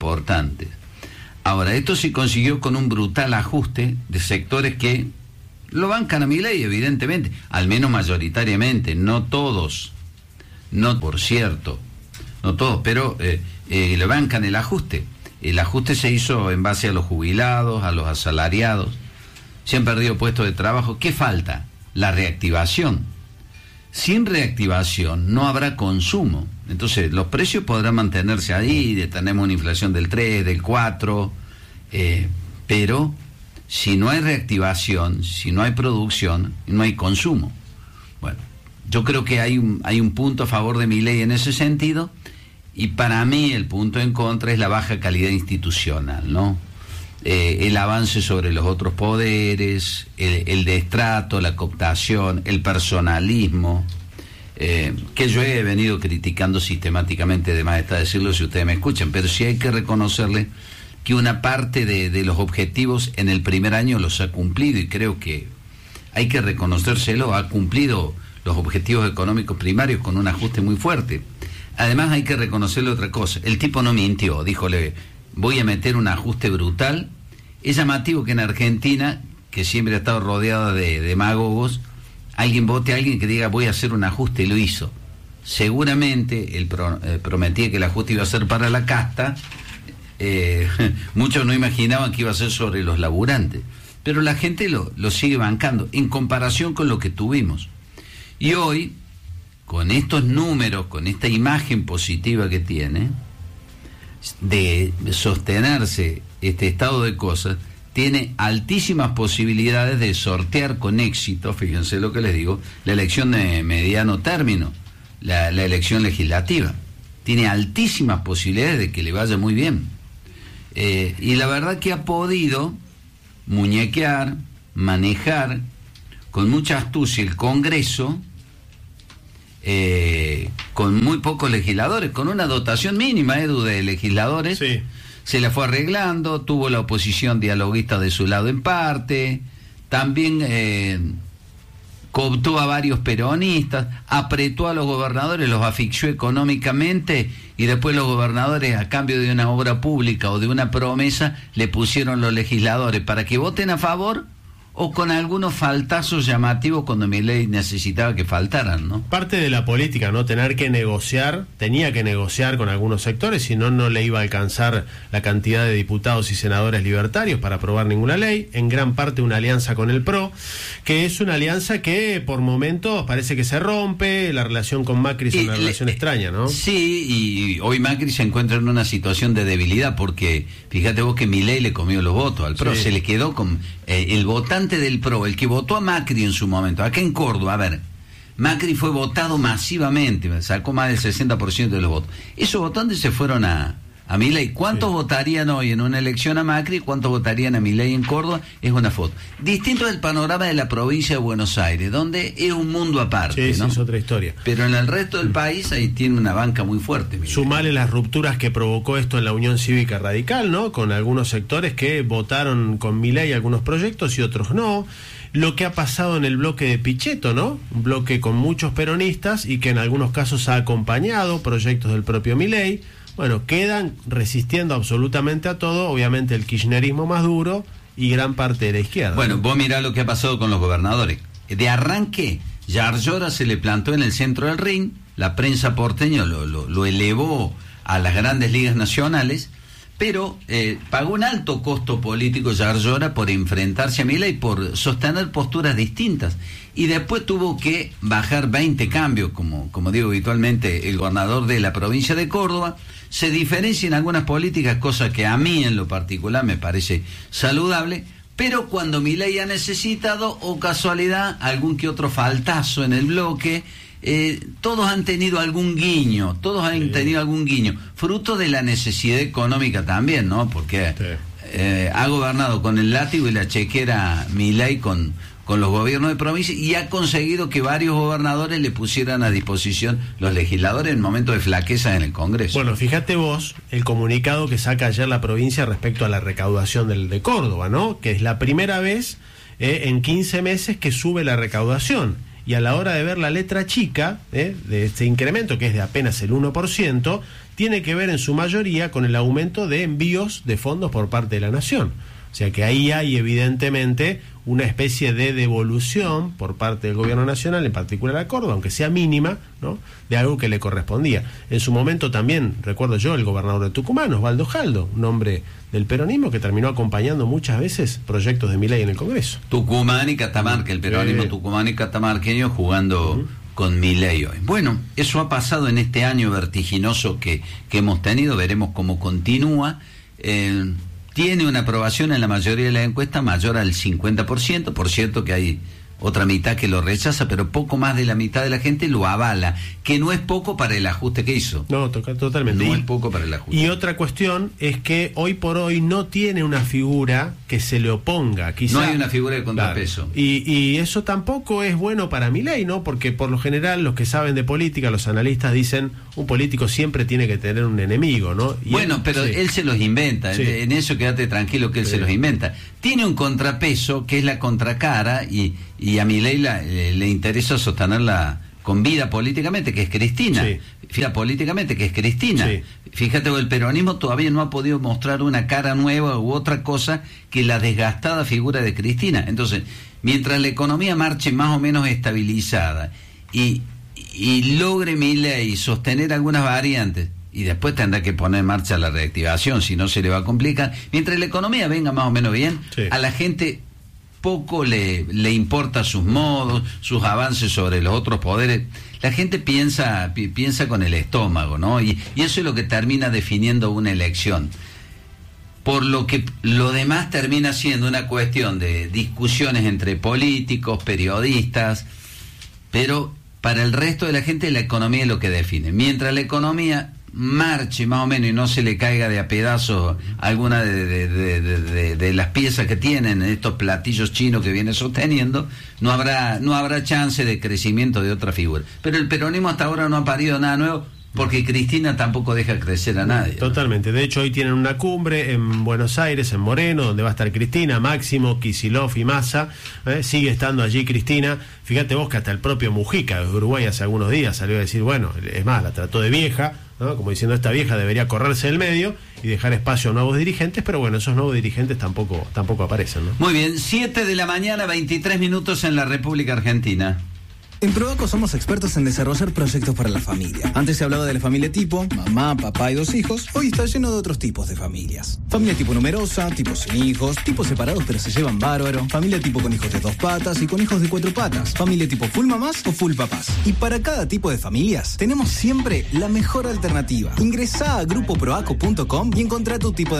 importantes. Ahora, esto se consiguió con un brutal ajuste de sectores que lo bancan a Milei, evidentemente, al menos mayoritariamente, no todos, no, por cierto, no todos, pero le bancan el ajuste. El ajuste se hizo en base a los jubilados, a los asalariados, se han perdido puestos de trabajo. ¿Qué falta? La reactivación. Sin reactivación no habrá consumo. Entonces los precios podrán mantenerse ahí, tenemos una inflación del 3, del 4, pero si no hay reactivación, si no hay producción, no hay consumo. Bueno, yo creo que hay un punto a favor de Milei en ese sentido, y para mí el punto en contra es la baja calidad institucional, ¿no? El avance sobre los otros poderes, el destrato, la cooptación, el personalismo, que yo he venido criticando sistemáticamente, de más está decirlo si ustedes me escuchan, pero sí hay que reconocerle que una parte de los objetivos en el primer año los ha cumplido, y creo que hay que reconocérselo, ha cumplido los objetivos económicos primarios con un ajuste muy fuerte. Además hay que reconocerle otra cosa, el tipo no mintió, díjole, voy a meter un ajuste brutal. Es llamativo que en Argentina, que siempre ha estado rodeada de demagogos, alguien vote a alguien que diga voy a hacer un ajuste, y lo hizo. Seguramente él prometía que el ajuste iba a ser para la casta, muchos no imaginaban que iba a ser sobre los laburantes, pero la gente lo sigue bancando en comparación con lo que tuvimos. Y hoy, con estos números, con esta imagen positiva que tiene, de sostenerse este estado de cosas, tiene altísimas posibilidades de sortear con éxito, fíjense lo que les digo, la elección de mediano término, la elección legislativa. Tiene altísimas posibilidades de que le vaya muy bien. Y la verdad que ha podido muñequear, manejar con mucha astucia el Congreso, con muy pocos legisladores, con una dotación mínima, Edu, de legisladores. Sí. Se la fue arreglando, tuvo la oposición dialoguista de su lado en parte, también cooptó a varios peronistas, apretó a los gobernadores, los asfixió económicamente, y después los gobernadores, a cambio de una obra pública o de una promesa, le pusieron los legisladores para que voten a favor o con algunos faltazos llamativos cuando Milei necesitaba que faltaran, ¿no? Parte de la política, ¿no? Tenía que negociar con algunos sectores, si no, no le iba a alcanzar la cantidad de diputados y senadores libertarios para aprobar ninguna ley, en gran parte una alianza con el PRO, que es una alianza que por momentos parece que se rompe, la relación con Macri es una relación extraña, ¿no? Sí, y hoy Macri se encuentra en una situación de debilidad, porque fíjate vos que Milei le comió los votos al PRO, sí. Se le quedó con el votante del PRO, el que votó a Macri en su momento, acá en Córdoba, a ver, Macri fue votado masivamente, sacó más del 60% de los votos. Esos votantes se fueron a Milei. ¿Cuántos votarían hoy en una elección a Macri? ¿Cuántos votarían a Milei en Córdoba? Es una foto. Distinto del panorama de la provincia de Buenos Aires, donde es un mundo aparte, sí, ¿no? es otra historia. Pero en el resto del país ahí tiene una banca muy fuerte. Milei. Sumale las rupturas que provocó esto en la Unión Cívica Radical, ¿no? Con algunos sectores que votaron con Milei algunos proyectos y otros no. Lo que ha pasado en el bloque de Pichetto, ¿no? Un bloque con muchos peronistas y que en algunos casos ha acompañado proyectos del propio Milei. Bueno, quedan resistiendo absolutamente a todo, obviamente el kirchnerismo más duro y gran parte de la izquierda. Bueno, vos mirá lo que ha pasado con los gobernadores. De arranque, Yarlora se le plantó en el centro del ring, la prensa porteña lo elevó a las grandes ligas nacionales, pero pagó un alto costo político Yarlora por enfrentarse a Milei, por sostener posturas distintas, y después tuvo que bajar 20 cambios, como digo habitualmente, el gobernador de la provincia de Córdoba. Se diferencia en algunas políticas, cosa que a mí en lo particular me parece saludable, pero cuando Milei ha necesitado, o casualidad, algún que otro faltazo en el bloque, todos han tenido algún guiño, fruto de la necesidad económica también, ¿no? Porque ha gobernado con el látigo y la chequera Milei con los gobiernos de provincia, y ha conseguido que varios gobernadores le pusieran a disposición los legisladores en momentos de flaqueza en el Congreso. Bueno, fíjate vos el comunicado que saca ayer la provincia respecto a la recaudación de Córdoba, ¿no? Que es la primera vez en 15 meses que sube la recaudación. y a la hora de ver la letra chica de este incremento, que es de apenas el 1%, tiene que ver en su mayoría con el aumento de envíos de fondos por parte de la Nación. O sea que ahí hay evidentemente una especie de devolución por parte del gobierno nacional, en particular a Córdoba, aunque sea mínima, ¿no?, de algo que le correspondía. En su momento también, recuerdo yo, el gobernador de Tucumán, Osvaldo Jaldo, un hombre del peronismo que terminó acompañando muchas veces proyectos de Milei en el Congreso. Tucumán y Catamarca, el peronismo tucumano y catamarqueño jugando con Milei hoy. Bueno, eso ha pasado en este año vertiginoso que hemos tenido, veremos cómo continúa. Tiene una aprobación en la mayoría de las encuestas mayor al 50%, por cierto que hay otra mitad que lo rechaza, pero poco más de la mitad de la gente lo avala, que no es poco para el ajuste que hizo. No, totalmente. No es poco para el ajuste. Y otra cuestión es que hoy por hoy no tiene una figura que se le oponga. Quizá, no hay una figura de contrapeso. Claro. Y eso tampoco es bueno para Milei, ¿no? Porque por lo general los que saben de política, los analistas dicen, un político siempre tiene que tener un enemigo, ¿no? Y bueno, pero él se los inventa. Sí. En eso quédate tranquilo que él se los inventa. Tiene un contrapeso que es la contracara y a Milei le interesa sostenerla con vida políticamente, que es Cristina. Sí. Vida políticamente, que es Cristina. Sí. Fíjate, el peronismo todavía no ha podido mostrar una cara nueva u otra cosa que la desgastada figura de Cristina. Entonces, mientras la economía marche más o menos estabilizada y logre Milei sostener algunas variantes, y después tendrá que poner en marcha la reactivación, si no se le va a complicar, mientras la economía venga más o menos bien, sí, a la gente poco le importa sus modos, sus avances sobre los otros poderes. La gente piensa con el estómago, ¿no? Y eso es lo que termina definiendo una elección. Por lo que lo demás termina siendo una cuestión de discusiones entre políticos, periodistas, pero para el resto de la gente la economía es lo que define. Mientras la economía marche más o menos y no se le caiga de a pedazos alguna de las piezas que tienen estos platillos chinos que viene sosteniendo, no habrá chance de crecimiento de otra figura. Pero el peronismo hasta ahora no ha parido nada nuevo, porque Cristina tampoco deja crecer a nadie. Totalmente. De hecho, hoy tienen una cumbre en Buenos Aires, en Moreno, donde va a estar Cristina, Máximo, Kicillof y Massa. Sigue estando allí Cristina. Fíjate vos que hasta el propio Mujica de Uruguay hace algunos días salió a decir, bueno, es más, la trató de vieja, ¿no? Como diciendo, esta vieja debería correrse del medio y dejar espacio a nuevos dirigentes, pero bueno, esos nuevos dirigentes tampoco aparecen, ¿no? Muy bien, 7 de la mañana, 23 minutos en la República Argentina. En Proaco somos expertos en desarrollar proyectos para la familia. Antes se hablaba de la familia tipo, mamá, papá y 2 hijos. Hoy está lleno de otros tipos de familias. Familia tipo numerosa, tipo sin hijos, tipos separados pero se llevan bárbaro. Familia tipo con hijos de 2 patas y con hijos de 4 patas. Familia tipo full mamás o full papás. Y para cada tipo de familias, tenemos siempre la mejor alternativa. Ingresá a grupoproaco.com y encontrá tu tipo de